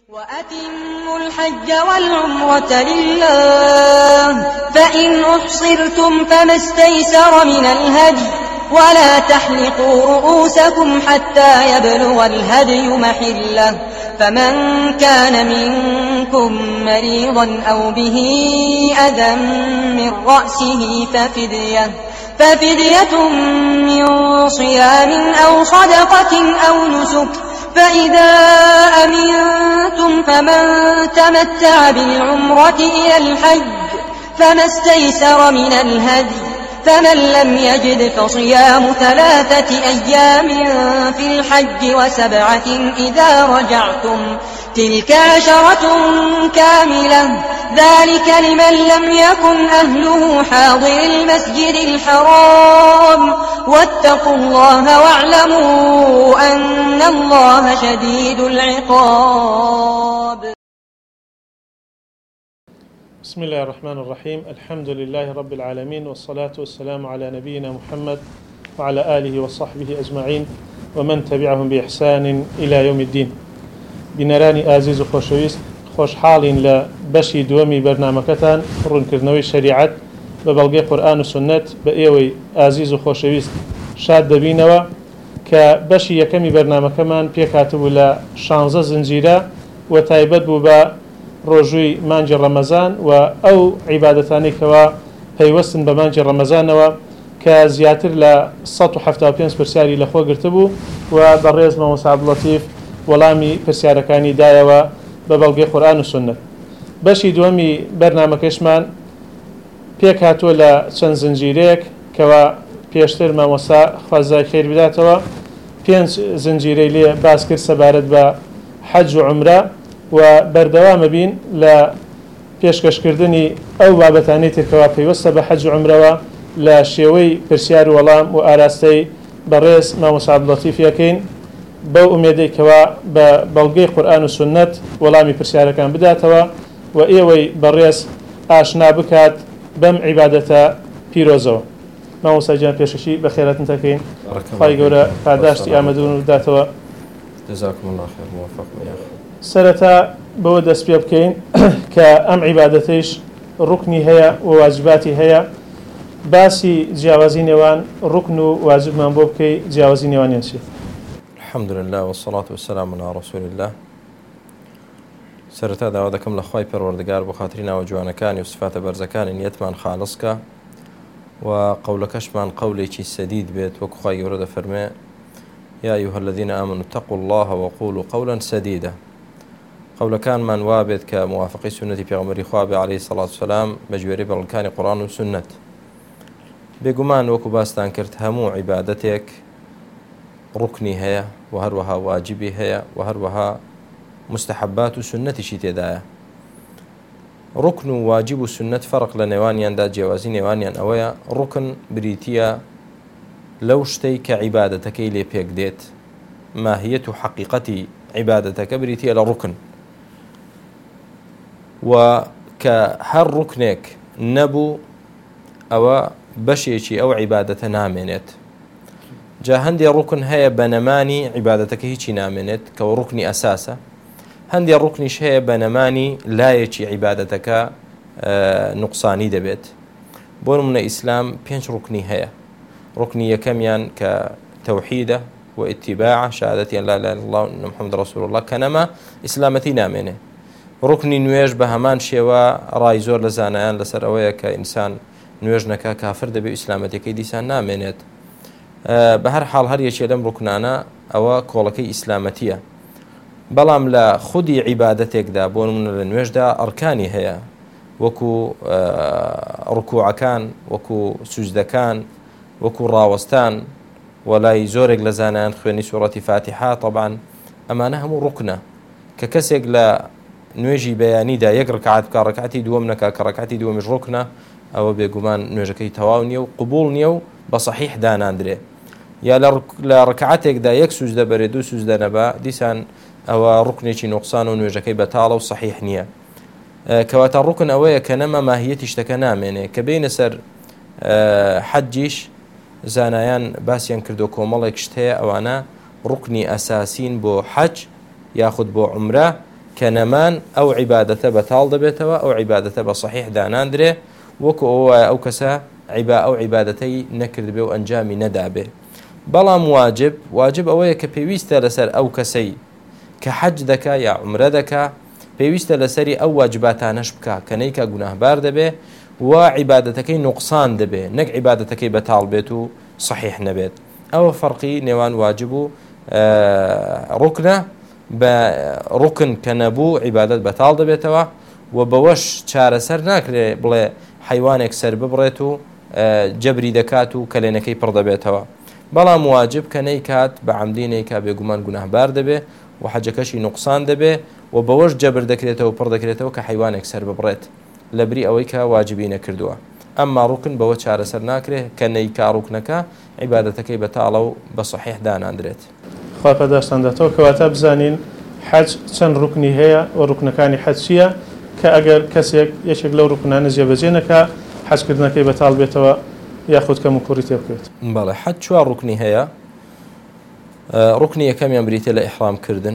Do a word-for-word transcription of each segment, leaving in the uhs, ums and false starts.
وأتموا الحج والعمرة لله فإن أحصرتم فما استيسر من الهدي ولا تحلقوا رؤوسكم حتى يبلغ الهدي محله فمن كان منكم مريضا أو به أذى من رأسه ففدية ففدية من صيام أو صدقة أو نسك فإذا أمنتم فمن تمتع بالعمرة إلى الحج فما استيسر من الهدي فمن لم يجد فصيام ثلاثة أيام في الحج وسبعة إذا رجعتم تلك عشرة كاملة ذلك لمن لم يكن أهله حاضر المسجد الحرام واتقوا الله واعلموا أن الله شديد العقاب. بسم الله الرحمن الرحيم. الحمد لله رب العالمين والصلاة والسلام على نبينا محمد وعلى آله وصحبه أجمعين ومن تبعهم بإحسان إلى يوم الدين. بنراني آزيز وخوشويست خوش حالين لبشي دومي برنامجتان رونكرنوي شريعت ببلغي قرآن وسنة بأيوي آزيز وخوشويست شاد دبينوا كبشي يكمي برنامج كمان بيكاتبوا لشانزة زنجيرة وتايبت بوبا ڕۆژووی مانجی ڕەمەزان و ئەو عیبادەتانی کەوا پەیوەستن بە مانجی ڕەمەزانەوە کە زیاتر لە سەد و حەڤتا و پێنج پرسیاری لەخۆ گرتبوو و بەڕێز مامۆستا عەبدولەتیف وەڵامی پرسیارەکانی دایەوە بە بەڵگەی قورئان و سوننەت. بەشی دووەمی بەرنامەکەشمان پێک هاتووە لە چەند زنجیرەیەک کەوا پێشتر مامۆستا خوازای خێر بداتەوە پێنج زنجیرەی لێ باس کرد سەبارەت بە حەج و عومرە و بەردەوامە بین لە پێشکەشکردنی ئەو بابەتانەی ترکەوە پەیوەستە بە حەج و عومرەوە لە شێوەی پرسیار و وەڵام و ئاراستەی بەڕێز مامۆستا عەبدولەتیف یەکەین بەو ئومێدەی کەوا بە بەڵگەی قورئان و سوننەت وەڵامی پرسیارەکان بداتەوە و ئێوەی بەڕێز ئاشنا بکات بەم عیبادەتە پیرۆزەوە. مامۆستا گیان پێشەشی بە خێراتن تەکەین. خوای گەورە پاداشتی ئامادەبوون بداتەوە. جزاكم الله خير موفق يا أخي. سەرەتا بەوە دەست پێ بکەین کە ئەم عیبادەتەیش ڕوکنی هەیە و واجباتی هەیە باسی جیاوازی نێوان ڕوکن و واجبمان بۆ بکەی جیاوازی نێوانیان چی؟ الحمد لله والصلاة والسلام على رسول الله. سەرەتا داوا دەکەم لە خوای پەروەردگار بۆ خاتری ناوە جوانەکانی و سفاتە بەرزەکانی نیەتمان خالصکە و قەولەکەشمان قەولێکی سەدید بێت وەکو خوای گەورە دەفەرمێ يا أيها الذين آمنوا اتقوا الله وقولوا قولا سديدا. قولەکانمان وابێت کە موافقی سنەتی پێغەمبەری خوا بێ عەلەیهی سەڵات وسەلام بە گوێرەی بەڵگەکانی قورئان و سنەت. بێگومان وەکو باستان کرد هەموو عیبادەتێک ڕوکنی هەیە و هەروەها واجبی هەیە و هەروەها مستحبات و سنەتیشی تێدایە. ڕوکن و واجب و سنەت فەرق لە نێوانیاندا جیاوازی نێوانیان ئەوەیە ڕوکن بریتیە لەو شتەی کە عیبادەتەکەی لێ پێک دێت ماهیەت و حەقیقەتی عیبادەتەکە بریتیە لە ڕوکن و کە هەر ڕوکنێک نەبوو ئەوە بەشێکی ئەو عیبادەتە نامێنێت. جا هەندێ ڕوکن هەیە بەنەمانی عیبادەتەکە هیچی نامێنێت کە ڕوکنی ئەساسە، هەندێ ڕوکنیش هەیە بەنەمانی لایەکی عیبادەتەکە نوقسانی دەبێت. بۆ نمونە ئیسلام پێنج ڕوکنی هەیە. ڕوکنی یەکەمیان کە تەوحیدە و ئیتیباع شهادەتی لا إله إلا الله وأن محمد رسول الله کە نەما ئیسلامەتی نامێنێ. ڕوکنی نوێژ بە هەمان شێوە ڕای زۆر لە زانایان لەسەر ئەوەیە کە ئینسان نوێژ نەکا کافر دەبێت ئیسلامەتەکەی دیسان نامێنێت. بە هەر حاڵ هەر یەکێ لەم ڕوکنانە ئەوە کۆڵەکەی ئیسلامەتیە. بەڵام لە خودی عیبادەتێکدا بۆ نمونە لە نوێژدا ئەرکانی هەیە وەکو ڕکوعەکان وەکو سوجدەکان وەکو ڕاوەستان وەلای زۆرێک لە زانایان خوێنی سوورەتی فاتحە طبعاً ئەمانە هەموو ڕوکنە کە کەسێک لە نوێژی بەیانیدا یەک ڕکعات بکە ڕکعاتی دووەم نەکا کە ڕکعاتی دووەمیش ڕوکنە ئەوە بێگومان نوێژەکەی تەواو نییە و قبوڵ نییە و بە سەحیح داناندرێ. یا لە ڕکعاتێکدا یەک سوجدە بەرێ دوو سوجدە نەبا دیسان ئەوە ڕوکنێکی نوقسان و نوێژەکەی بەتاڵە و سەحیح نییە. کەواتە ڕوکن ئەوەیە کە نەما ماهیەتی شتەکە نامێنێ کە بینە سەر حەجیش زانایان باسییان کردو کۆمەڵێک شت هەیە ئەوانە ڕوکنی ئەساسین بۆ حەج یاخود بۆ عومرە كنمان أو عبادة بتال دبيتوا أو عبادة بصحيح داناندري وكو أو كسا عبا أو عبادتي نكرد به وأنجامي ندع به بلام واجب واجب أويا كبيويست لسر أو كسي كحج دكا يا عمره دكا بيويست لسري أو واجباتانش بكا كنيكا گناه بار دبه وعبادتكي نقصان دبه نك عبادتكي بتال بيتو صحيح نبيت أو فرقي نيوان واجبو آه ركنه بركن كنبو عبادة بتال دبيتوا وبوش چارە سەر ناکرێ بڵێ حیوانێک سەر ببڕێت و جەبری دەکات و کەلێنەکەی پڕ دەبێتەوە بەڵام واجب کە نەیکات بە عەمدی نەیکات بێگومان گوناهبار دەبێ و حەجەکەشی نوقسان دەبێ و بەوەش جەبر دەکرێتەوە و پڕ دەکرێتەوە کە حیوانێک سەر ببڕێت لەبری ئەوەی کە واجبی نەکردووە ئەمما ڕوکن بەوە چارە سەر ناکرێ کە نەیکا ڕوکنەکە عیبادەتەکەی بەتاڵە و بە صحیح داناندرێت. خوا پەداشتانداتەوە کەواتە بزانین حەج چەند ڕوکنی هەیە و ڕوکنەکانی حەج چییە کە ئەگەر کەسێک یەکێک لەو ڕوکنانە جێبەجێ نەکا حەجکردنەکەی بەتاڵ بێتەوە یاخود کەم و کوڕی تێ بکرێت. بەڵێ حەج چوار ڕوکنی هەیە. ڕوکنی یەکەمیان بریتە لە ئیحرامکردن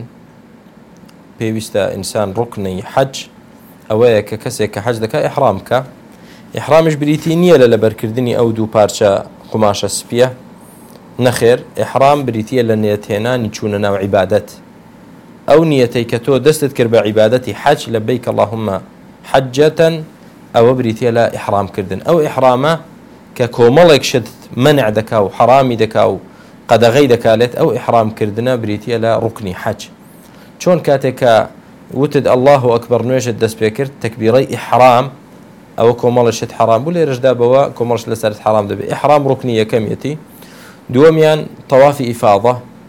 پێویستە ئینسان ڕوکنی حەج ئەوەیە کە کەسێک کە حەج دەکات ئیحرام بکە ئیحرامیش بریتی نییە لە لەبەرکردنی ئەو دوو پارچە قوماشە سپیە نەخێر ئیحرام بریتیە لە نێتهێنانی چوونە ناو عیبادەت ئەو نیەتەی کە تۆ دەستت کرد بە عیبادەتی حەج لەبەیک اللهم حەجەتەن ئەوە بریتیە لە ئیحرامکردن ئەو ئیحرامە کە کۆمەڵێک شت منع دەکا و حرامی دەکا و قەدەغەی دەکالێت ئەو ئیحرامکردنە بریتیە لە ڕوکنی حەج چۆن کاتێک کە وتت الله ئەکبەر نوێژت دەست پێ کرد تەکبیرەی ئیحرام ئەوە کۆمەڵە شت حرام بوو لێرەشدا بەوە کۆمەڵش لەسەرت حرام دەبێت ئیحرام ڕوکنی یەکەمیەتی دووەمیان تەوافی ئیفاضە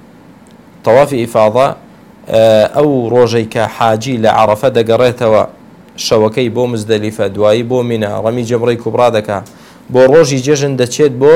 تەوافی ئیفاضە ئەو ڕۆژەی کە حاجی لە عەرەفە دەگەڕێتەوە شەوەکەی بۆ مزدەلیفە دوایی بۆ مینە ڕەمی جەمرەی کوبرا دەکا بۆ ڕۆژی جێژن دەچێت بۆ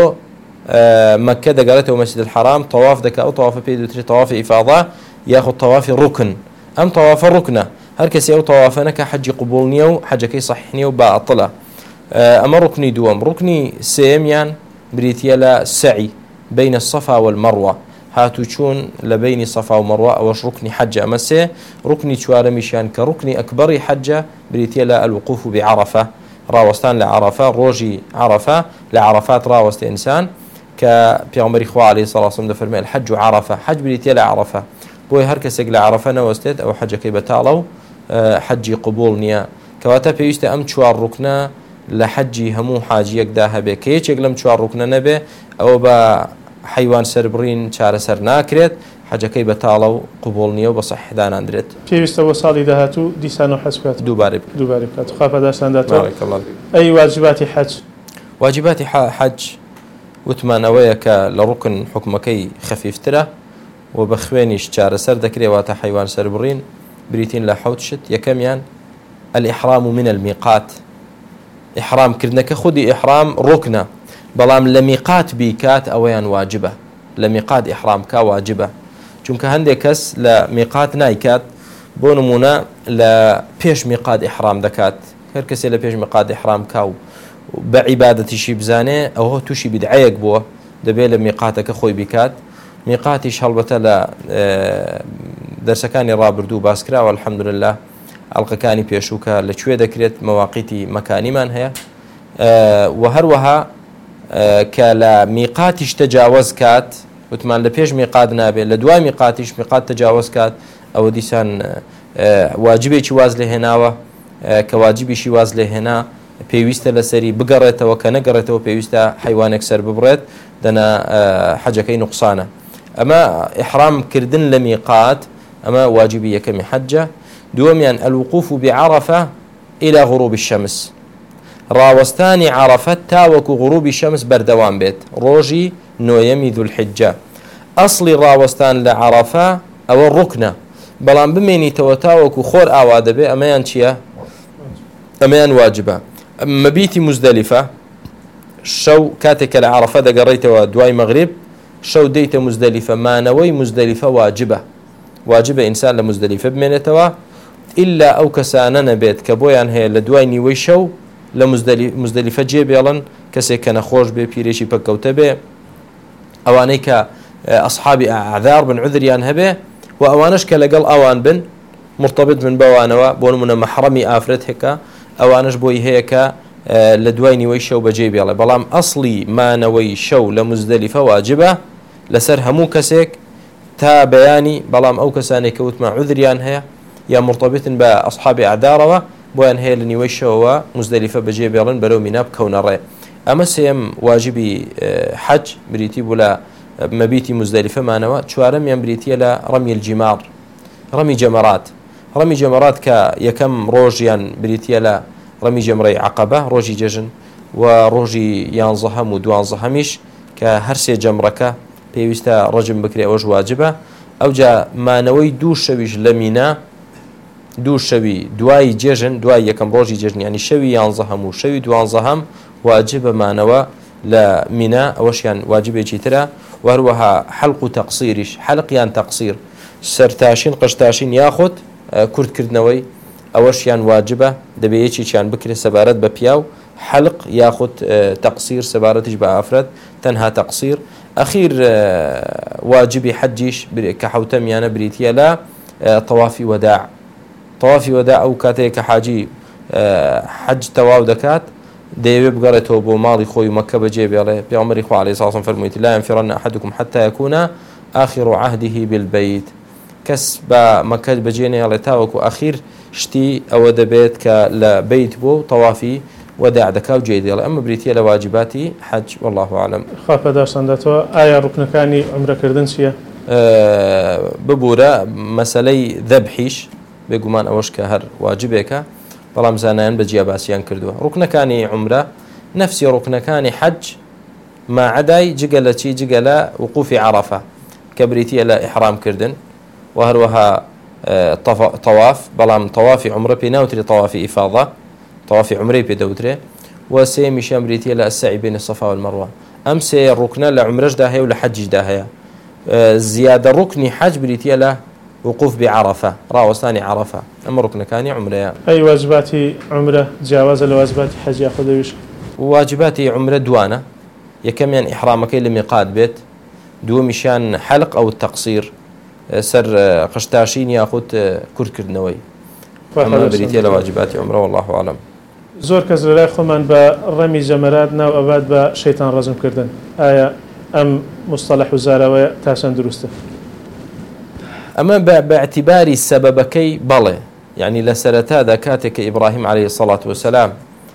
مەککە دەگەڕێتەوە مەسجد الحرام تەواف دەکا ئەو تەوافە پێی دەوترێت تەوافی ئیفاضە یاخود تەوافی ڕوکن ئەم تەوافە ڕوکنە هەر کەسێ ئەو تەوافە نەکە حەجی قبوڵ نییە و حەجەکەی صحیح نییە و باتڵە ئەمە ڕوکنی دووەم ڕوکنی سێمیان بریتیە لە سەعی بین الصفا والمروة هاتو چون لبين صفا ومروة أوش ركن حجة أمسي ركن شوار مشان كركن أكبر حجة بريتيلا الوقوف بعرفة راوستان لعرفة روجي عرفة لعرفات راوست إنسان كبيغمبر إخوة عليه الصلاة والسلام فرمي الحج عرفة حج بريتيلا عرفة بوي هركسك لعرفة نوستت أو حجة كي بتالو حجي قبول نيا كواتا بيست أم شوار ركنا لحجي همو حاجيك داها بي كيش يقلم شوار ركنا نبي أو با حیوان سەربڕین چارەسەر ناکرێت حەجەکەی بەتاڵە و قوبوڵ نییە و بە صحیح داناندرێت پێویستە بۆ ساڵی داهاتوو دیسان و حەج بکات دووبارە دووبارە بکات خوا پەداشتانداتەوە ئەی واجباتی حەج واجباتی حەج وتمان ئەوەیە کە لە ڕوکن حکومەکەی خەفیفترە و بە خوێنیش چارەسەر دەکرێتواتە حیوان سەربڕین بریتین لە حەوت شت یەکەمیان الإحرام من الميقات إحرام كردنك خودي إحرام ركنة بەڵام لە میقات بیکات ئەوەیان واجبە لە میقات ئیحرام کا واجبە چونکە هەندێک کەس لە میقات نایکات بۆ نمونە لە پێش میقات ئیحرام دەکات هەر کەسێ لە پێش میقات ئیحرام کا و بە عیبادەتیشی بزانێ ئەوە تووشی بدعەیەک بووە دەبێت لە میقاتەکە خۆی بیکات میقاتیش هەڵبەتە لە دەرسەکانی ڕابردوو باسکراوە الحەمدولله ئەڵقەکانی پێشووکە لەکوێ دەکرێت مەواقیتی مەکانیمان هەیە و هەروەها کە لە میقاتیش تەجاوز کات وتمان لە پێش میقات نابێت لە دوای میقاتیش میقات تەجاوز کات ئەوە دیسان واجبێکی واز لێ هێناوە کە واجبیشی واز لێ هێنا پێویستە لەسەری بگەڕێتەوە کە نەگەڕێتەوە پێویستە حیوانێک سەر ببڕێت دەنا حەجەکەی نوقسانە ئەمە ئیحرامکردن لە میقات ئەمە واجبی یەکەمی حەجە دووەمیان الوقوف بعرفة إلى غروب الشمس راوستانی عرفەت تاوەکو غروبی شەمس بەردەوام بێت ڕۆژی نۆیەمی دوولحیجە ئەسڵی ڕاوەستان لە عرفە ئەوە ڕوکنە بەڵام بمێنیتەوە تاوەکو خۆر ئاوا دەبێ ئەمەیان چییە؟ ئەمەیان واجبە مەبیتی مزدەلیفە شەو کاتێکە لە عرفە دەگەڕێیتەوە دوای مەغریب شەو دەیتە مزدەلیفە مانەوەی مزدەلیفە واجبە واجبە ئینسان لە مزدەلیفە بمێنێتەوە ئیلا ئەو کەسانە نەبێت کە بۆیان هەیە لە دوای نیوەی شەو لە مزدەلیفە جێ بێڵن کەسێک کە نەخۆش بێ پیرێکی پەککەوتە بێ ئەوانەی کە ئەصحابی ئەعذار بن عذریان هەبێ و ئەوانش کە لەگەڵ ئەوان بن مرتبط من بوانەوە بۆ نمونە مەحرەمی ئافرەت هێکە ئەوانش بۆی هەیە کە لە دوای نیوەی شەو بەجێ بێڵێ بەڵام ئەسڵی مانەوەی شەو لە مزدەلیفە واجبە لەسەر هەموو کەسێک تا بەیانی بەڵام ئەو کەسانێک کە وتمان عودریان هەیە یا مرتبطن بە ئەصحابی ئەعدارەوە بۆیان هەیە لە نیوەی شەوەوە مزدەلیفە بەجێ بێڵن بەرەو مینا بکەونە ڕێ. ئەمە سێم واجبی حەج بریتی بوو لە مەبیتی مزدەلیفەمانەوە. چوارەمیان بریتیە لە ڕەمی الجیمار ڕەمی جەمەرات. ڕەمی جەمەرات کە یەکەم ڕۆژیان بریتیە لە ڕەمی جەمرەی عەقەبە ڕۆژی جەژن و ڕۆژی یانزەهەم و دوانزەهەمیش کە هەر سێ جەمڕەکە پێویستە ڕەجم بکرێ ئەوەش واجبە. ئەوجا مانەوەی دوو شەویش لە مینا دوو شەوی دوای جێژن دوای یەکەم ڕۆژی جێژن ینی شەوی یانزەهەم و شەوی دوانزەهەم واجبە مانەوە لە مینا ئەوەشیان واجبێکی ترە. وهروەها حەلق و تەقسیریش حەلقیان تەقسیر سەرتاشین قشتاشین یاخود کورتکردنەوەی ئەوەشیان واجبە دەبێ یەکێکیان بکرێت سەبارەت بە پیاو حەلق یاخود تەقسیر سەبارەتیش بە ئافرەت تەنها تەقسیر. ئەخیر واجبی حەجیش کە حەوتەمیانە بریتیە لە تەوافی وەداع. تەوافی وەداع ئەو کاتەیە کە حاجی حەج تەواو دەکات دەیەوێت بگەڕێتەوە بۆ ماڵی خۆی مەکە بەجێ بێڵێ پێغەمبەری خوا عەلەیهی سەڵام فەرموویەتی لا ينفرن أحدكم حتى يكون آخر عهده بالبيت. کەس بە مەکە بەجێ نێڵێ تاوەکو ئەخیر شتی ئەوە دەبێت کە لە بیت بۆ تەوافی وەداع دەکا و جێ دێڵێ. ئەمە بریتیە لە واجباتی حەج والله أعلم. خوا پەداشاندەتەوە ئایا ڕوکنەکانی عومرەکردن چییە؟ ببوورە مەسەلەی ذەبحیش بێگومان ئەوەش کە هەر واجبێکە بەڵام زانایان بە جیاباسییان کردووە. ڕوکنەکانی عومرە نەفسی ڕوکنەکانی حەج ماعەدای جگە لە چی جگە لە وقوفی عەرەفە کە بریتیە لە ئیحرامکردن و هەروەها تەواف بەڵام تەوافی عومرە پێ ناوترێت تەوافی ئیفاضە تەوافی عومرەی پێ دەوترێ و سێمیشیان بریتیە لە ئەسسعی بین الصەفا والمەروە. ئەم سێ ڕوکنە لە عومرەشدا هەیە و لە حەجیشدا هەیە. زیادە ڕوکنی حەج بریتیە لە وقوف بعرفة راوستاني عرفة أما ركن كان عمرة. أي واجباتي عمرة جاوز لواجبات حج يأخذ ويش؟ واجباتي عمرة دوانة يكمن إحرامك لميقات بيت دو مشان حلق أو التقصير سر قشتاشين يأخذ كركر نوي. أما بريتي لواجباتي عمرة والله أعلم. زور كزر لا خمان برمي جمرات ناو أباد بشيطان رزم كردن آية أم مصطلح وزارة تاسن درسته. أما باعتبار سببكي بلى يعني لسرتا ذكاتك إبراهيم عليه الصلاة والسلام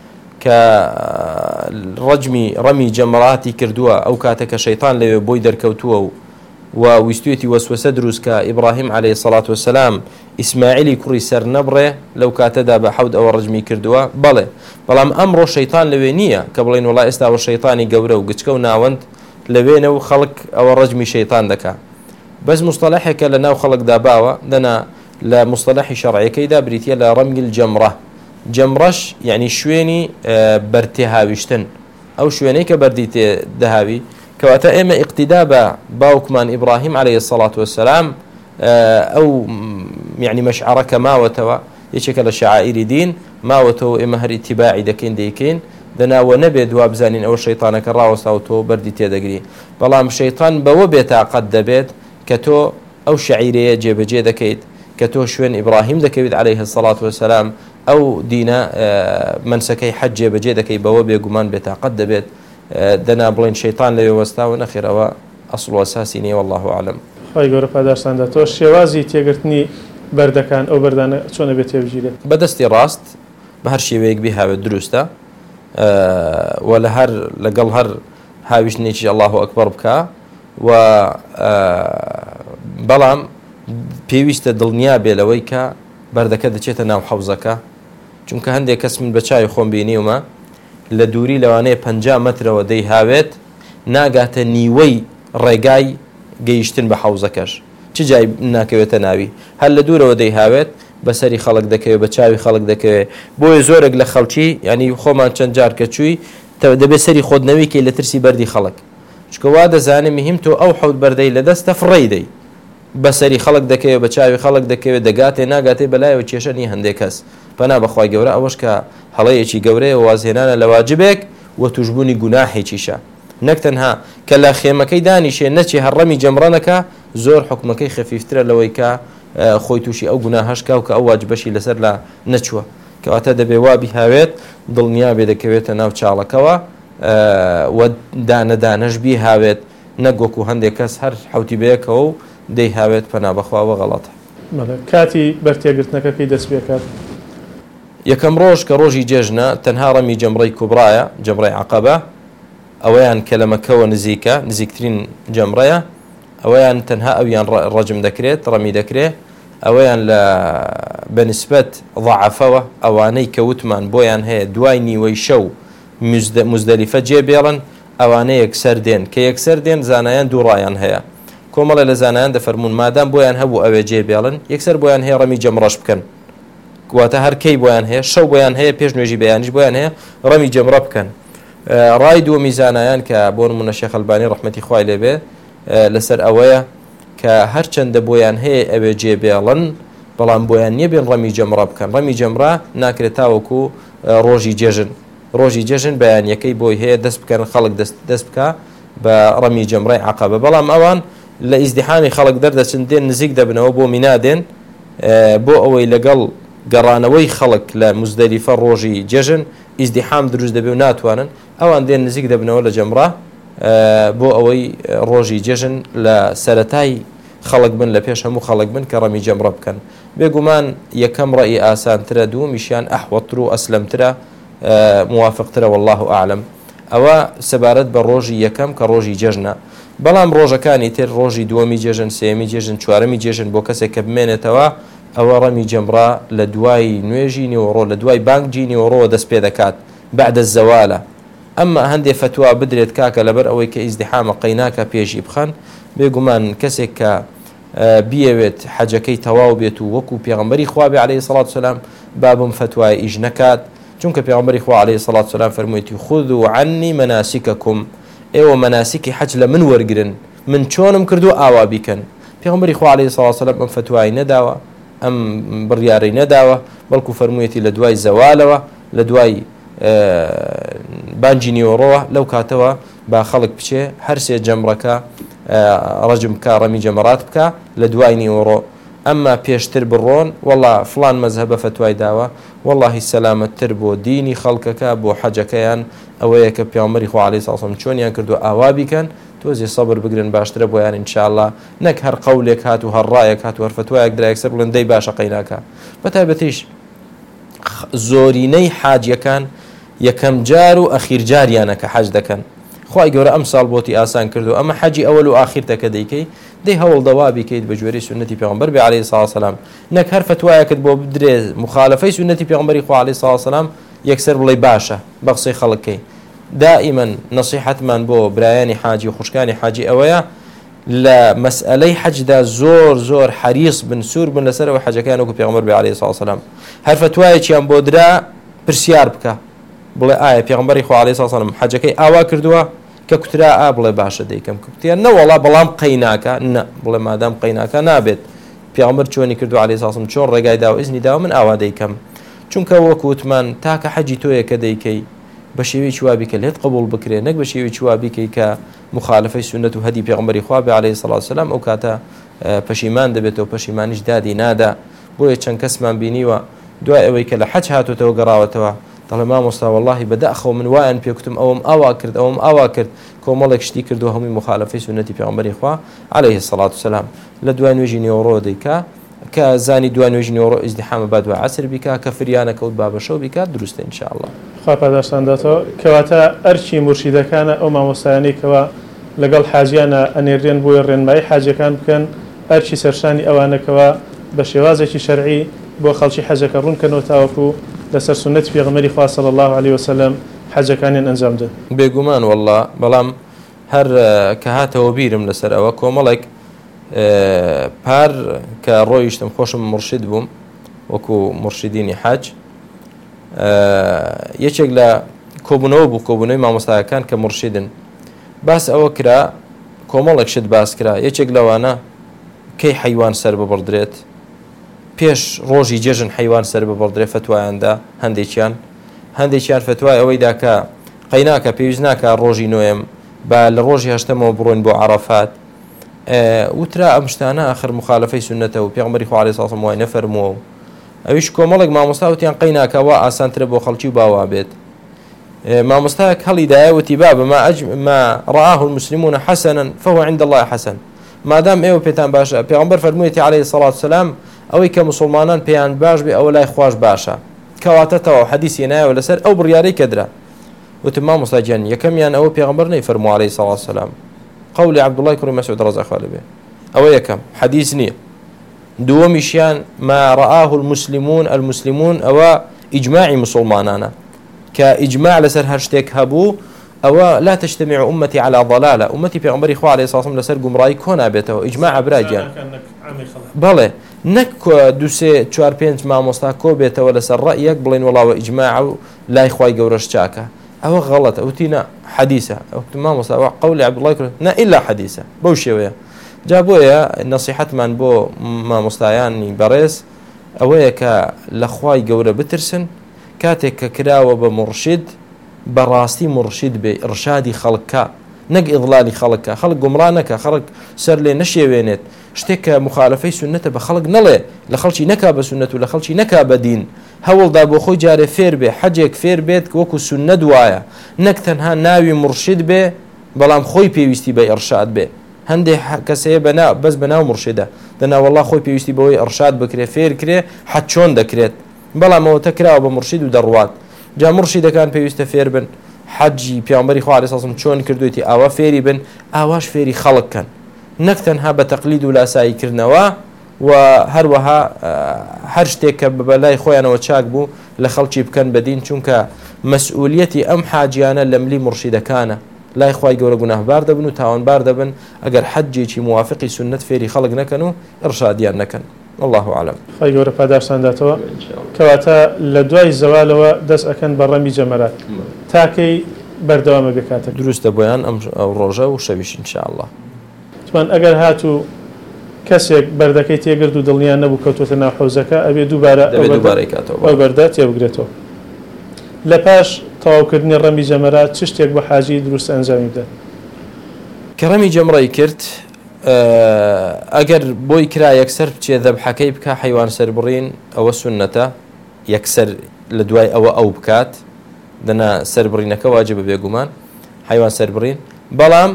كرجمي رمي جمراتي كردوا أو كاتك شيطان لو بويدر كوتوا ووستيتي وسوسة دروس كإبراهيم عليه الصلاة والسلام إسماعيلي كري سر نبره لو كاتدا بحود أو رجمي كردوا بلى بلام أمر الشيطان لوينية قبلين والله استوى الشيطاني قوره وقتكو ناوند لوينه خلق أو رجمي شيطان دكا بس مصطلحك لنا خلق داباوة دنا لمصطلح شرعي كيدا بريتيا لرمي الجمرة جمرش يعني شويني برتهاويشتن أو شويني كبرديت دهاوي كواتا إما اقتداء باوكمان إبراهيم عليه الصلاة والسلام أو يعني مشعر كما وتوا يشكل الشعائر دين ما وتو إما هر اتباعي دكين ديكين دنا ونبي دواب زانين أو الشيطان كراوس أو تو برديتي دقري بلام الشيطان بوبيتا قد دبيت كتو أو شعيرية جيب جيدا كيد كتو شوين إبراهيم دكيد عليه الصلاة والسلام أو دينا منسكي حج جيب جيدا كي بوابي قمان بيتا قد بيت دنا بلين شيطان لي وستاون أخيرا وأصل أساسيني والله أعلم. خواهي قرب هدارستان دا تو شوازي تيقرتني بردكان أو بردانة چون بيت يبجيلي بدستي راست بهر شيويك بيها بالدروستا أه ولا هر لقل هر هاويش نيجي الله أكبر بكا و بەڵام پێویستە دڵنیا بێ لەوەی کە بەردەکە دەچێتە ناو حەوزەکە چونکە هەندێک کەس من بە چاوی خۆم بینیومە لە دووری لەوانەیە پەنجا مەترەوە دەی هاوێت ناگاتە نیوەی ڕێگای گەیشتن بە حەوزەکەش چ جای ناکەوێتە ناوی هەر لە دوورەوە دەی هاوێت بەسەری خەڵک دەکەوێت بە چاوی خەڵک دەکەوێت بۆیە زۆرێک لە خەڵکی ینی خۆمان چەند جار کە چووی دەبێت سەری خۆت نەویکەی لە ترسی بەردی خەڵک چکەوا دەزانێ مهم تۆ ئەو حەوت بەردەی لە دەستە فڕێی دەی بەسەری خەڵک دەکەوێت بە چاوی خەڵک دەکەوێت دەگاتێ ناگاتێ بەلایەوە کێشەنی هەندێک کەس پەنا بەخوای گەورە ئەوەش کە هەڵەیەکی گەورەیە وازهێنانە لە واجبێک و توشبوونی گوناحێکیشە نەک تەنها کە لە خێمەکەی دانیشێ نەچێ هەڕەمی جەمڕەنەکە زۆر حکومەکەی خەفیفترە لەوەی کە خۆی تووشی ئەو گونا هەشکا و کە ئەو واجبەشی لەسەر لا نەچووە کەواتە دەبێ وابی هاوێت دڵنیا بێ دەکەوێتە ناو چاڵەکەەوە و دانەدانەش بی هاوێت نەگۆک و هەندێک کەس هەر حوتی بەیەکەوە و دەی هاوێت پەنا بەخواوە غەڵەتە. کاتی بەرتێگرتنەکەی دەست پێکات یەکەم ڕۆژ کە ڕۆژی جێژنە تەنها ڕەمی جەمڕەی کوبرایە جەمڕەی عەقەبە ئەوەیان کە لە مەکەوە نزیکە نزیکترین جەمڕەیە ئەوەیان تەنها ئەویان ڕەجم دەکرێت ڕەمی دەکرێت ئەوەیان لە بەنسبەت ضەعەفەوە ئەوانەی کە وتمان بۆیان هەیە دوای نیوەی شەو مزدەلیفە جێبێڵن ئەوانەیە یەکسەر دێن کە یەکسەر دێن زانایان دوو ڕایان هەیە کۆمەڵە لە زانایان دەفەرمون مادام بۆیان هەبوو ئەوێ جێبێڵن یەکسەر بۆیان هەیە ڕەمی جەمڕەش بکەن واتە هەرکەی بۆیان هەیە شەو بۆیان هەیە پێش نوێژی بەیانیش بۆیان هەیە ڕەمی جەمڕە بکەن. ڕای دووەمی زانایان کە بۆ نمونە شێخ ئەلبانی ڕەحمەتی خوای لێبێ لەسەر ئەوەیە کە هەرچەندە بۆیان هەیە ئەوێ جێبێڵن بەڵام بۆیان نییە بێن ڕەمی جەمڕە بکەن ڕەمی جەمڕە ناکرێت تاوەکو ڕۆژی جێژن ڕۆژی جێژن بەیانیەکەی بۆی هەیە دەست بکەن خەڵک دەست بکە بە ڕەمی جەمڕەی عەقەبە بەڵام ئەوان لە ئیزدیحامی خەڵک دەردەچن دێن نزیک دەبنەوە بۆ مینا دێن بۆ ئەوەی لەگەڵ گەڕانەوەی خەڵک لە مزدەلیفە ڕۆژی جێژن ئیزدیحام دروست دەبێ و ناتوانن ئەوان دێن نزیک دەبنەوە لە جەمڕە بۆ ئەوەی ڕۆژی جێژن لە سەرەتای خەڵک بن لە پێش هەموو خەڵک بن کە ڕەمی جەمڕە بکەن بێگومان یەکەم ڕەئی ئاسانترە دووەمیشیان ئەحوەتر و ئەسلەمترە موافقترە والله ئاعلم ئەوە سەبارەت بە ڕۆژی یەکەم کە ڕۆژی جێژنە بەڵام ڕۆژەکانی تر ڕۆژی دووەمی جێژن سێمی جێژن چوارەمی جێژن بۆ کەسێک کە بمێنێتەوە ئەوە ڕەمی جەمڕە لە دوای نوێژی نیوەڕۆ لە دوای بانگی نیوەڕۆ دەست پێ دەکات بعد الزەوالە ئەمما هەندێک فتوا بدرێت کاکە لەبەر ئەوەی کە ئیزدیحامە قەیناکە پێشی بخەن بێگومان کەسێک کە بیەوێت حەجەکەی تەواو بێت و وەکو پێغەمبەری خوا بێ عەلەیهی سەڵات وسەلام بابم فتوای ئیش نەکات چونکە پێغەمبەری خوا عەلەیهی سەڵات وسەلام فەرموویەتی خودوا عنی مناسککم ئێوە مەناسکی حەج لە من وەرگرن من چۆنم کردو ئاوا بیکەن پێغەمبەری خوا عەلەیهی سەڵات وسەلام ئەم فتوای نەداوە ئەم بڕیارەی نەداوە بەڵکو فەرموویەتی لە دوای زەوالەوە لە دوای بانجی نیوەڕۆوە لەو کاتەوە با خەڵک بچێ هەر سێ جەمڕەکە ڕەجم بکە ڕەمی جەمەرات بکە لە دوای نیوەڕۆ ئەمما پێشتر بڕۆن والله فلان مەزهبە فتوای داوە واللهی سەلامەتتر بۆ دینی خەڵکەکە بۆ حەجەکەیان ئەوەیە کە پێغەمبەری خوا عەلەیهی سەڵات وسەلام چۆنیان کردو ئاوا بیکەن تۆزێ سەبر بگرن باشترە بۆیان ئینشاءالله نەک هەر قەولێک هات و هەر ڕایەک هات و هەر فتوایەک درا یەکسەر بڵێن دەی باشە قەیناکە بەتایبەتیش زۆرینەی حاجیەکان یەکەم جار و ئەخیر جاریانە کە حەج دەکەن خوای گەورە ئەم ساڵ بۆتی ئاسان کردو ئەمە حەجی ئەوەل و ئاخیرتەکە دەیکەی دەی هەوڵ دەوا بیکەیت بە جوێرەی سونەتی پێغەمبەر بێ عەلەیهی سەڵات وسەلام نەک هەر فتوایەکت بۆ بدرێ مخالفەی سونەتی پێغەمبەری خوا عەلەیهی سەڵات وسەلام یەکسەر بڵێ باشە بە قسەی خەڵکەی دائیمەن نەسیحەتمان بۆ برایانی حاجی و خوشکانی حاجی ئەوەیە لە مەسئلەی حەجدا زۆر زۆر حەریص بن سوور بن لەسەرەوە حەجەکان وەکو پێغەمبەر بێ عەلەیهی سەڵات وسەلام هەر فتوایەکیان بۆ درا پرسیار بکە بڵێ ئایا پێغەمبەری خوا عەلەیهی سەڵات وسەلام حەجەکەی ئاوا کردووە کە کوترا ئا بڵێ باشە دەیکەم کوتیان نەوەڵا بەڵام قەیناکە نە بڵێ مادام قەیناکە نابێت پێغەمبەر چۆنی کردو عەلەیهی سەڵات وسەلام چۆن ڕێگای داوە ئیزنی داوە من ئاوا دەیکەم چونکە وەکو وتمان تاکە حەجی تۆیە کە دەیکەی بە شێوەیەکی وا بیکە لێت قبول بکرێ نەک بە شێوەیەکی وا بیکەی کە مخالفەی سونەت و هەدی پێغەمبەری خوا بێ عەلەیهی سەڵات وسەلام ئەو کاتە پەشیمان دەبێتەوە پەشیمانیش دادی نادا بۆیە چەند کەسمان بینیوە دوای ئەوەی کە لە حەج هاتوتەوە گەڕاوەتەوە دەڵێ مامۆستا وەڵڵاهی بەداخەوە من وایان پێ کوتم ئەوم ئاوا کرد ئەوم ئاوا کرد کۆمەڵێک شتی کردو هەمووی مخالفەی سونەتی پێغەمبەری خوا عەلەیهی سەڵات وسەلام لە دوای نوێژی نیوەڕۆ دەیکا کە زانی دوای نوێژی نیوەڕۆ ئیزدیحامە با دوای عەسر بیکا کە فریانە کەوت با بە شەو بیکات دروستە ئینشاءالله خوا پاداشتانداتەوە کەواتە ئەرچی مرشیدەکانە ئەو مامۆستایانەی کەوا لەگەڵ حاجیانە ئەنێرێن بۆی ڕێنمایی حاجەکان بکەن ئەرچی سەرشانی ئەوانەکەوە بە شێوازێکی شەرعی بۆ خەڵکی حەجەکە ڕوونکەنەوە تاوەکو لەسەر سونەتی پێغەمبەری خوا صلی الله علیه وسلم حەجەکانیان ئەنجام بدەن بێگومان والله بەڵام هەر کە هاتەوە بیرم لەسەر ئەوە کۆمەڵێک پار کە ڕۆیشتم خۆشم مرشید بووم وەکو مرشیدینی حەج یەکێک لە کۆبوونەوە بوو کۆبوونەوەی مامۆستایەکان کە مرشیدن باس ئەوە کرا کۆمەڵێک شت باس کرا یەکێک لەوانە کەی حەیوان سەر ببڕدرێت پێش ڕۆژی جێژن حەیوان سەر ببڕدرێت فتوایاندا هەندێکیان هەندێکیان فتوای ئەوەیدا کە قەیناکە پێویست ناکە ڕۆژی نوێم با لە ڕۆژی هەشتمەوە بڕۆین بۆ عەرەفات وترا ئەم شتانە ئاخر مخالفەی سنەتە و پێغمبەری خوا عەلەیهی سەڵام وای نەفەرمووە و ئەویش کۆمەڵێک مامۆستاوتیان قەی ناکەوە ئاسانترە بۆ خەڵکی و باوا بێت. مامۆستایەک هەڵی دایەوەتی با بما ما رآه المسلمون حسنا فهو عند الله حسن. مادام ئێوە پێتان باشە، پێغمبەر فەرموویەتی عەلەیهی سەڵات وسەلام ئەوەی کە موسڵمانان پێیان باش بێ ئەوە لای خوش باشە. کەواتەتەوە حەدیثی نایەوە لەسەر ئەو بڕیارەی کە درا. وتم مامۆستا گیان یەکەمیان ئەوە پێغمبەر نەیفەرمووە عەلەیهی سەڵات وسەلام، قولی عەبدوڵڵای کوڕی مەسعود ڕەزا لێ بێ، ئەوە یەکەم حەدیث نییە. دووەمیشیان ما رآه المسلمون المسلمون ئەوە ئیجماعی مسلمانانە کە ئیجماع لەسەر هەر شتێک هەبوو ئەوە لا تجتمع أمتي على ضلالة. ئومەتی پێغمبەری خوا عەلەیهی سەڵات وسەلام لەسەر گومڕایی کۆ نابێتەوە. ئیجماع براگیان بەڵێ نەک دووسێ چوار پێنج مامۆستا کۆ بێتەوە لەسەر ڕەیەک بڵێن وەڵاوە ئیجماع و لای خوای گەورەش چاکە، ئەوە غەڵەتە. وتی نا حەدیثە، ئەو مامۆستا قولی عەبدوڵڵای کوڕی نا ئیلا حەدیثە، بەو شێوەیە. جا بۆیە نەسیحەتمان بۆ مامۆستایانی بەڕێز ئەوەیە کە لە خوای گەورە بترسن، کاتێک کە کراوە بە مرشید بەڕاستی مرشید بێ، ڕشادی خەڵکە نەک ئیضلالی خەڵکە، خەڵک گومڕا نەکە، خەڵک سەر لێ نەشێوێنێت، شتێک کە مخالفەی سنەتە بە خەڵک نەڵێ، لە خەڵکی نەکا بە سنەت و لە خەڵکی نەکا بە دین. هەوڵدا بۆ خۆی جارێ فێر بێ، حەجێک فێر بێت وەکو سنەت وایە، نەک تەنها ناوی مرشید بێ بەڵام خۆی پێویستی بە ئیرشاد بێ. هەندێک کەسەیە بەنا بەس بەناو مرشیدە دەنا وەڵڵا خۆی پێویستی بەوەی ئیرشاد بکرێ فێر کرێ حەج چۆن دەکرێت، بەڵام ئەوەتە کراوە بە مرشید و دەڕوات. جا مرشیدەکان پێویستە فێر بن، حەجی پێغمبەری خوا عەلەیهی سەڵام چۆن کردوێتی ئاوا فێری بن، ئاواش فێری خەڵککەن، نەک تەنها بە تەقلید و لاساییکردنەوە و هەروەها هەر شتێک کە بەلای خۆیانەوە چاک بوو لە خەڵکی بکەن بەدین، چونکە مەسئولیەتی ئەم حاجیانە لە ملی مرشیدەکانە، لای خوای گەورە گوناهبار دەبن و تاوانبار دەبن ئەگەر حەجێکی موافقی سنت فێری خەڵک نەکەن و ئیرشادیان نەکەن. والله أعلم. خی گەورە پاداشتانداتەوە. کەواتە لە دوای زەوالەوە دەست ئەکەن بە ڕەمی جەمەرات تاکەی بەردەوامە بکاتە. دروستە بۆیان ئەم ڕۆژە و شەویش ئینشاءالله. توان ئەگەر هاتوو کەسێک بەردەکەی تێگرد و دڵنیان نەبوو کەوتوتە ناو حەوزەکە ئەبێ دووبارە ئەو بەردە تێبگرێتەوە. لە پاش تەواوکردنی ڕەمی جەمەرات چ شتێک بە حاجی دروست ئەنجامی بدات؟ کە ڕەمی جەمڕەی کرد ئەگەر بۆی کرا یەکسەر بچێ دەبحەکەی بکە حەیوان سەربڕین ئەوە سونەتە، یەکسەر لە دوای ئەوە ئەو بکات، دەنا سەربڕینەکە واجبە بێگومان حەیوان سەربڕین. بەڵام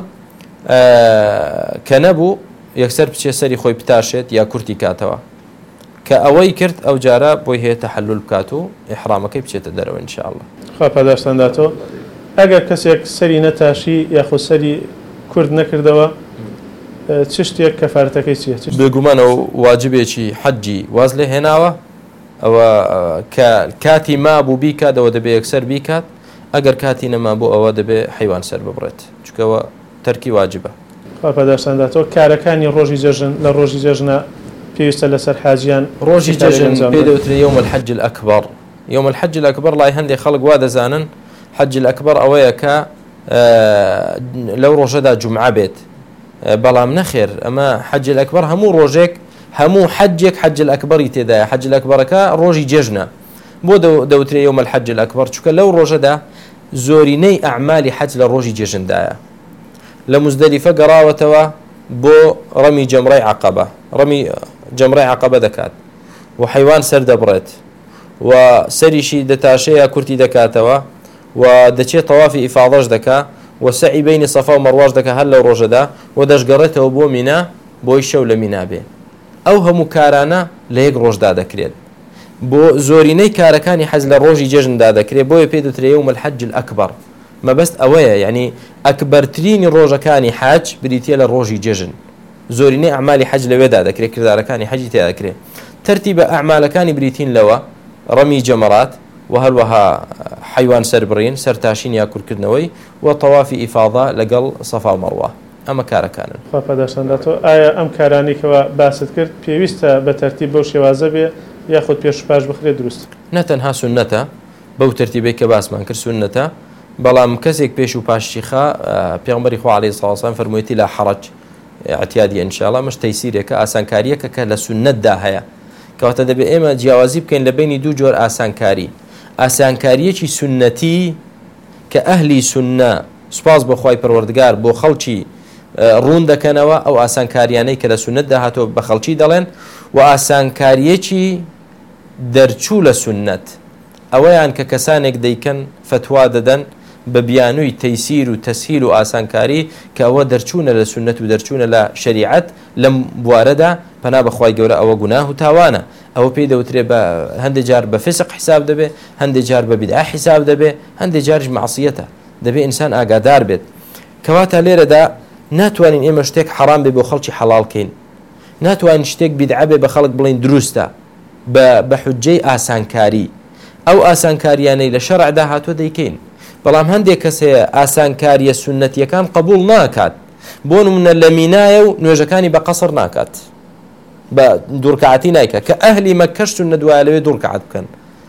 کە نەبوو یەکسەر بچێ سەری خۆی بتاشێت یا کورتی کاتەوە، کە ئەوەی کرد ئەو جارە بۆی هەیە تەحەلل بکات و ئیحرامەکەی بچێتە دەرەوە ئینشاءالله. خوا پاداشتانداتەوە. ئەگەر کەسێک سەری نەتاشی یاخۆ سەری کورد نەکردەوە چ شتێک کەفارەتەکەی چییە؟ بێگومانەوە واجبێکی حەجی واز لێ هێناوە، ئەوە کە کاتی مابوو بیکاتەوە دەبێ یەکسەر بیکات، ئەگەر کاتی نەمابوو ئەوە دەبێ حەیوان سەر ببڕێت، چکەوە تەرکی واجبە. خوا پاداشتانداتەوە. کارەکانی ڕۆژی جەژن لە ڕۆژی جەژنە پێویستە لەسەر حاجیان ڕۆژی جەژن پێ دەوترێت یوم الحەج الئەکبەر. یوم الحەج الئەکبەر لای هەندێک خەڵک وا دەزانن حەج الئەکبەر ئەوەیە کە لەو ڕۆژەدا جومعە بێت، بەڵام نەخێر، ئەمە حەج الئەکبەر هەموو ڕۆژێک هەموو حەجێک حەج الئەکبەری تێدایە. حەج الئەکبەرەکە ڕۆژی جێژنە، بۆ دەوترێت یوم الحەج الئەکبەر چونکە لەو ڕۆژەدا زۆرینەی ئەعمالی حەج لە ڕۆژی جێژندایە. لە مزدەلیفە گەڕاوەتەوە بۆ ڕەمی جەمڕەی عەقەبە، ڕەمی جەمڕەی عەقەبە دەکات و حەیوان سەر دەبڕێت و سەریشی دەتاشەیە کورتی دەکاتەوە و دەچێت تەوافی ئیفاضەش دەکات و سعی بینی سەفا و مەڕواش دەکات هەر لەو ڕۆژەدا و دەشگەڕێتەوە بۆ مینا بۆی شەو لە مینا بێ. ئەو هەموو کارانە لە یەک ڕۆژدا دەکرێت. بۆ زۆرینەی کارەکانی حەج لە ڕۆژی جێژندا دەکرێت، بۆیە پێ دەوترێت یوم الحەج الئەکبەر. مەبەست ئەوەیە، یعنی ئەکبەرترینی ڕۆژەکانی حەج بریتە لە ڕۆژی جێژن. زۆرینەی ئەعمالی حەج لەوێدا دەکرێت، کردارەکانی حەجی تێدا دەکرێت. تەرتیبە ئەعمالەکانی بریتین لەوە ڕەمی جەمەرات و هەروەها حەیوان سەربڕین، سەرتاشین یا کورتکردنەوەی و تەوافی ئیفاضە لەگەڵ سەفا و مەڕوا. ئەمە کارەکانن. خوا پاداشتانداتەوە. ئایا ئەم کارانێکەوە باست کرد پێویستە بە تەرتیب بەو شێوازە بێ یاخود پێش و پاش بخرێت دروست؟ نەتەنها سونەتە بەو تەرتیبێک کە باسمان کرد سونەتە، بەڵام کەسێک پێش و پاشیخا پێغمبەری خوا عەلەیهی سەڵات وسەلام فەرموویەتی لا حەرەج، اعتیادی ئینشاءالله مش تەیسیرێکە، ئاسانکاریەکە کە لە سونەتدا هەیە، کەواتە دەبێت ئێمە جیاوازی بکەین لە بینی دوو جۆر ئاسانکاری. ئاسانکاریەکی سونەتی کە ئەهلی سونە سوپاس بە خوای پەروەردگار بۆ خەڵکی ڕوون دەکەنەوە ئەو ئاسانکاریانەی کە لە سونەت داهاتۆ بە خەڵکی دەڵێن و ئاسانکاریەکی دەرچوو لە سونەت ئەوەیان کە کەسانێک دەیکەن فتوا دەدەن بە بیانووی تەیسیر و تەسهیل و ئاسانکاری کە ئەوە دەرچوونە لە سونەت و دەرچوونە لە شەریعەت لەم بوارەدا پەنا بەخوای گەورە ئەوە گوناه و تاوانە ئەوە پێی دەوترێ بە هەندێک جار بە فسق حساب دەبێ هەندێک جار بە بیدعا حساب دەبێ هەندێک جارش معصیەتە دەبێ ئینسان ئاگادار بێت کەواتە لێرەدا ناتوانین ئێمە شتێک حرام بێ بۆ خەڵکی حەڵالکەین ناتوانین شتێک بیدعا بێ بە خەڵک بڵین دروستە بە حجەی ئاسانکاری ئەو ئاسانکاریانەی لە شەرعدا هاتووە دەیکەین بەڵام هەندێک کەس هەیە ئاسانکاریە سونەتیەکان قبول ناکات بۆ نمونە لە مینایە و نوێژەکانی بە قەسڕ ناکات بە دوورکعاتی نایکە کە ئەهلی مەکەش سونە دوایە لەوێ دوورکعات بکەن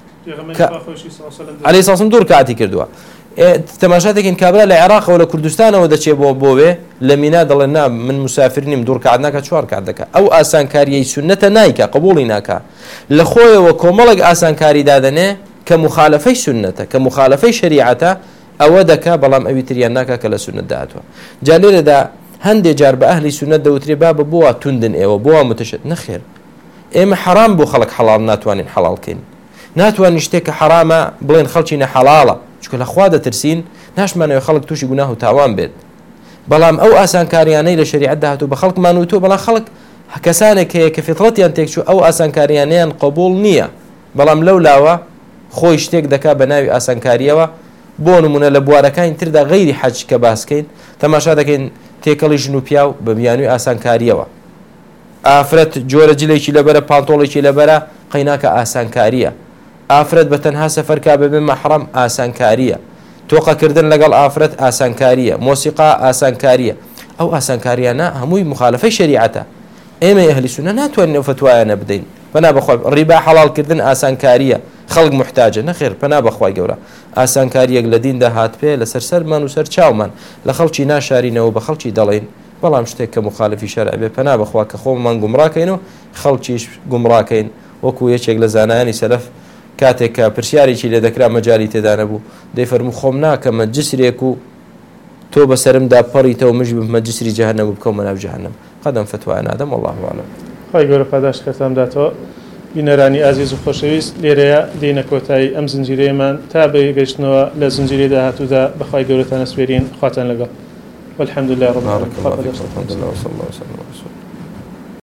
عەلەیهی سەڵام دوورکعاتی کردووە تەماشاتێکین کابرا لە عێراقەوە لە کوردستانەوە دەچێت بۆ بۆوێ لە مینا دەڵێن نا من مسافر نیم دوورکعات ناکات چوار کات دەکات ئەو ئاسانکاریەی سونەتە نایکە قبوڵی ناکە لە خۆیەوە کۆمەڵێک ئاسانکاری دادەنێ کە مخالفەی سنەتە کە مخالفەی شریعەتە ئەوە دەکا بەڵام ئەوی تریان ناکە کە لە سنەت داهاتوە جا لێرەدا هەندێک جار بە ئەهلی سنەت دەوترێ با بە بۆوە توندن ئێوە بۆوە متشت نەخێر ئێمە حرام بۆ خەڵک حەڵال ناتوانین حەڵالکەین ناتوانین شتێک کە حرامە بڵێن خەڵکی نەحەڵاڵە چونکە لە خوا دەترسین ناشمانەوە خەڵک تووشی گوناه و تاوان بێت بەڵام ئەو ئاسانکاریانەی لە شریعەت داهاتوو بە خەڵکمان وتووە بەڵام خەڵک کەسانێک هەیە کە فیتڕەتیان تێکچوو ئەو ئاسانکاریانیان قبول نییە بەڵام لەو لاوە خۆی شتێک دەکا بە ناوی ئاسانکاریەوە بۆ نمونە لە بوارەکانی تردا غەیری حەج کە باسکەین تەماشا دەکەین تێکەڵی ژن و پیا و بە بیانووی ئاسانکاریەوە ئافرەت جۆرە جلێکی لەبەرە پانتۆڵێکی لەبەرە قەیناکە ئاسانکاریە ئافرەت بە تەنها سەفەرکا بەبێ مەحرەم ئاسانکاریە تۆقەکردن لەگەڵ ئافرەت ئاسانکاریە مۆسیقا ئاسانکاریە ئەو ئاسانکاریانە هەمووی مخالفەی شریعەتە ئێمە ئەهلی سونە ناتوانین ئەو فتوایانە بدەین پەنا بەخوای ڕیبا حەڵالکردن ئاسانکاریە خەڵک محتاجە نەخێر پەنا بەخوای گەورە ئاسانکاریەک لە دیندا هات پێ لەسەر سەرمان و سەر چاومان لە خەڵکی ناشارینەوە بە خەڵکی دەڵێن بەڵام شتێک کە مخالفی شەرع بێ پەنا بەخوا کە خۆمان گومڕاکەین و خەڵکیش گومڕاکەین وەکو یەکێک لە زانایانی سەلەف کاتێک کە پرسیارێکی لێ دەکرا مەجای تێدا نەبوو دەیفەرموو خۆم ناکەمە جسرێک و تۆ بەسەرمدا پەڕیتەوە مژ بمە جسری جەهەنەم و بکەومە ناو جەهەنەم قەدەم فتوای نادەم والله ئەعلەم خی گەورە پاداش کەتام داتەوە بینەرانی ئازیز و خۆشەویست لێرەیە دێنە کۆتایی ئەم زنجیرەیەمان تا بەگەشتنەوە لە زنجیرەی داهاتوودا بەخوای گەورەتان ئەسپێرین خواتان لەگەڵ والحمد لله رب العالمين.